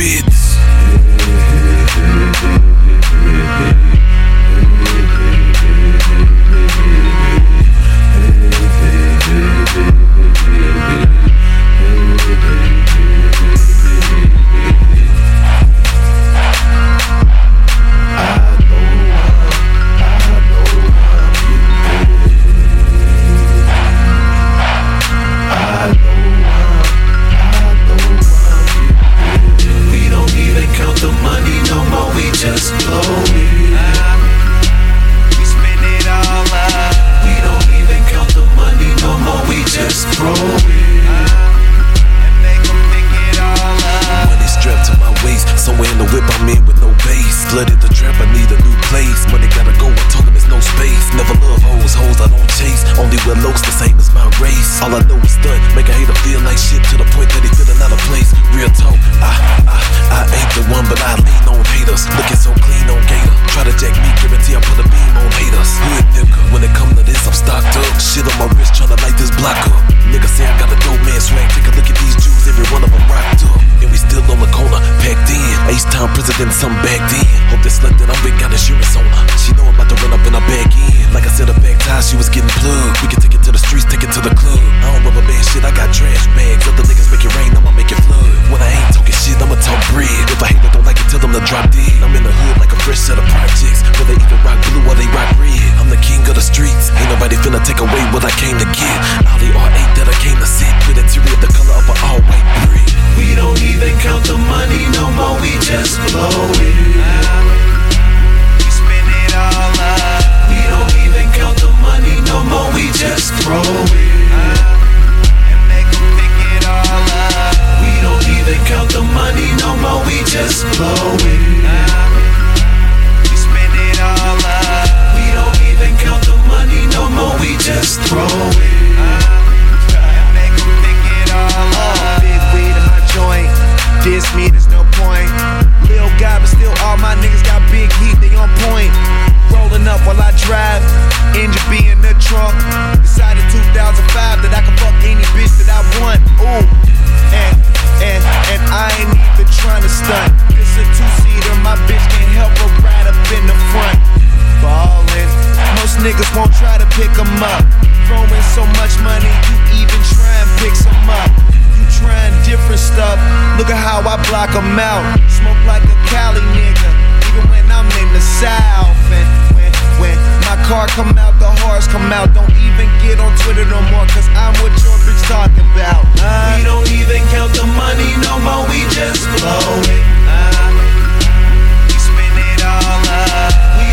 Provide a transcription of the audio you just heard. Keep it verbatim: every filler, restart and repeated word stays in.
bits. Just blow it. We spend it all up. We don't even count the money no more. We just throw it and make them pick it all up. Money strapped to my waist, somewhere in the whip I'm in with no bass. Flooded the trap, I need a new place. Money gotta go, I told him there's no space. Never love hoes, hoes I don't chase. Only wear lows, the same as my race. All I know is stunt, make a hater feel like shit to the point that he feeling out of place. Real talk, I, I, I ain't the one, but I lean on haters. Looking so clean on Gator. Try to jack me, guarantee I put a beam on haters. Hood nigga, when it come to this, I'm stocked up. Shit on my wrist, tryna light this block up. Nigga say I got a dope man swag. Take a look at these Jews, every one of them rocked up. And we still on the corner, packed in. H-Town president, something back then. Hope they slept that I'm big, got insurance on her. She know I'm about to run up in her back in. Like I said, her back tie, she was getting plugged. We can take it to the streets, take it to the club. I don't rubber band shit, I got trash bags. Other niggas make it rain, I'ma make it flood. When I ain't talking shit, I'ma talk bread. If I hate it, don't like it, tell them to drop dead. I'm in the hood like a fresh set of projects. Whether they even rock blue or they rock red. I'm the king of the streets. Ain't nobody finna take away what I came to get. Ollie R eight that I came to sit with, interior the color of an all white brick. We don't even count the money no more. We just blow it. We spend it all up. We don't even count the money no more. We just throw it and make them pick it all up. We don't even count the money no more. We just blow it. We spend it all up. We don't even count the money no more. We just throw it and make them pick it all up. Big weed in my joint. Diss me, there's no point. Lil guy, but still all my niggas got big heat, they on point. Rolling up while I drive, engine be in the trunk. Decided two thousand five that I can fuck any bitch that I want. Ooh, and, and, and I ain't even trying to stunt. This a two-seater, my bitch can't help but ride up in the front. Ballin', most niggas won't try to pick 'em up. Throwing so much money, you even try and pick some up. Trying different stuff, look at how I block 'em out. Smoke like a Cali nigga, even when I'm in the South. And when, when my car come out, the horse come out. Don't even get on Twitter no more, cause I'm what your bitch talking about. uh, We don't even count the money no more, we just blow it. uh, We spend it all up. We